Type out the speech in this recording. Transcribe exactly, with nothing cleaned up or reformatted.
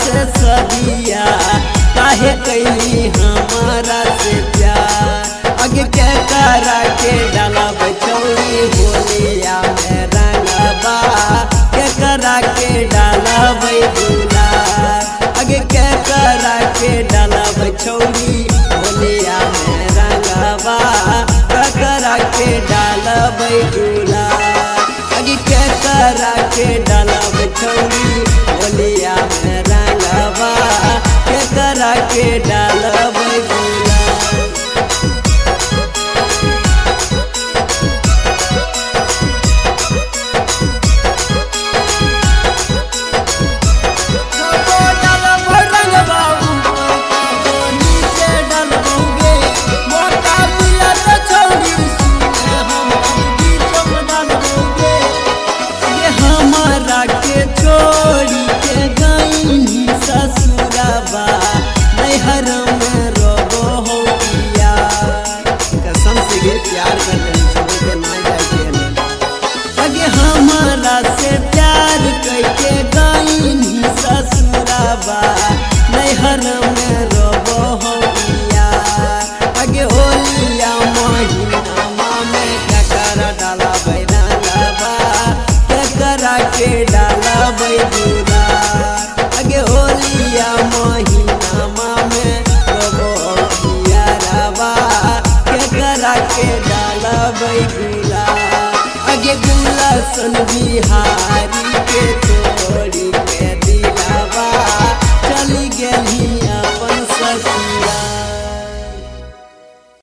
से सदिया काहे कैली हमारा से प्यार आगे के करा के डाला बचौरी होलिया में रंगबा के करा के डाला दुलार आगे के करा के डाला बचौरी होलिया में रंगबा के करा के डाला दुलार आगे के करा के डाला बचौरी होलिया में रंगबा के करा के डाला दुलार। छोड़ी के गई ससुरबा नैहर में रोबो हो यार कसम से गे प्यार कर छोड़ के ना जाए अगे हमारा से प्यार करके गई ससुरबा नैहर में रोबो हो यार आगे होलिया महीना में ककरा डाला बैना लबा ककरा के डाला आगे होलिया महीना में रबा के करा के डाला बैगुला आगे गुला सन बिहारी के तोड़ी